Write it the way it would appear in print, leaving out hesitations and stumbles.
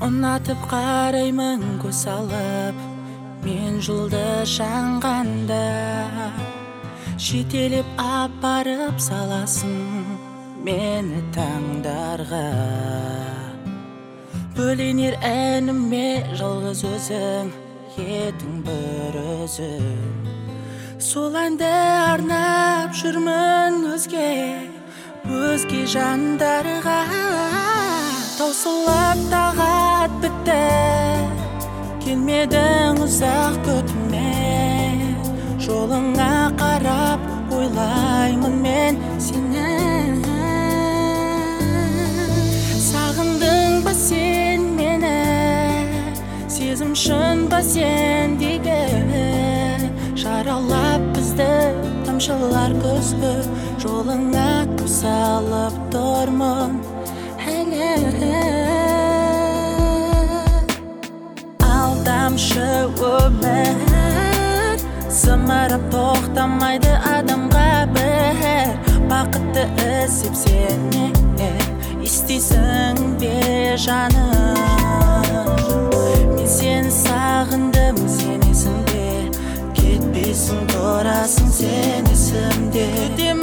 Ұнатып қараймын көз салып, мен жұлдыз жанғанда, жетелеп апарып саласың мені таңдарға. Бөленер әніме жалғыз өзің, едің бір өзің. Сол әнді арнап жүрмін өзге жандарға. Таусылып тағат бітті, келмедің ұзақ күтуме. Жолыңа қарап ойлаймын мен сені. Сағындың ба сен мені, сезім шын ба сендегі. Жаралап бізді тамшылар күзгі, жолыңа салып тұрмын Алдамшы өмір, зымырап тоқтамайды адамға бір. Бақытты іздеп сені істейсің бе жаным? Мен сені сағындым, сен есімде, кетпейсің, тұрасың сен есімде.